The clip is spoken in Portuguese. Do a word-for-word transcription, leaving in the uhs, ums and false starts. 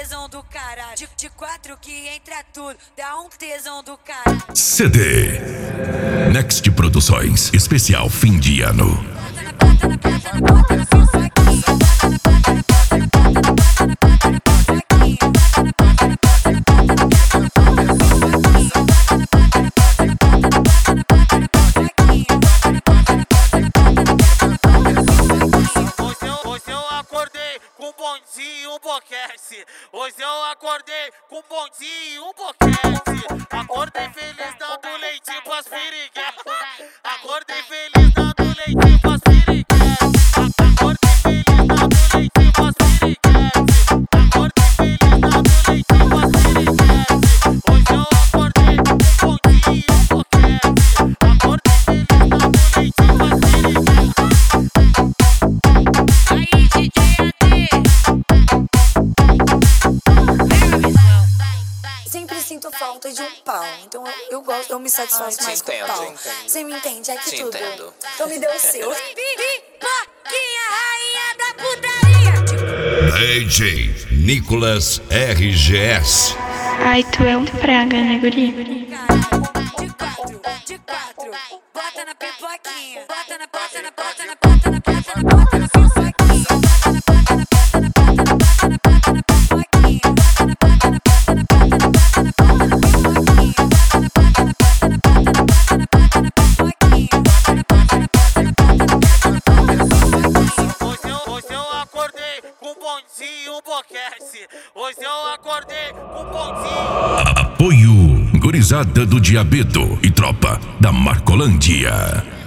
tesão do caralho. De, de quatro que entra tudo, dá um tesão do caralho. C D Next Produções, especial fim de ano. Bota na bota na bota na bota na pisaquinha. Bota na bota na bota na bota na bota na bota na pisaquinha. Bota na bota na bota na bota na bota na bota na pisaquinha. Bota na bota na bota na bota na bota na bota na pisaquinha. Bota na bota na bota na bota na bota na bota na pisaquinha. Hoje eu, hoje eu acordei com um bondinho e um boquete. Hoje eu acordei com um bondinho e um boquete. Acordei feliz dando leitinho pras piriguetas. Acordei feliz dando leitinho pras piriguetas. Acordei feliz dando leitinho pras piriguetas. Acordei feliz dando leitinho pras piriguetas. Hoje eu acordei com um bondinho e um boquete. Acordei feliz dando leitinho pras piriguetas. Aí, D J Sempre sinto falta de um pau, então eu, eu gosto, eu me satisfaço Ah, mais te com entendo, pau. te entendo. Você me entende? É que Te tudo. entendo. Então me dê o seu. Pipoquinha, rainha da putaria. D J Nicolas R G S. Ai, tu é um praga, né, guri? De quatro, de quatro, bota na pipoquinha. Bota na, bota na, bota na, bota na, bota na, bota na pipoquinha. Bota na, bota na, bota na, bota na, bota na, bota na pipoquinha. Bota na, bota na, bota na, bota na, bota na, bota na pipoquinha. Bota na, bota na, bota na, bota na, bota na, bota na pipoquinha. Bota na, bota na, bota na, bota na, bota na, bota na pipoquinha. Hoje eu, hoje eu acordei com um bondinho e um boquete. Hoje eu acordei com um bondinho. Apoio Gurizada do Diabedo e Tropa da Marcolândia.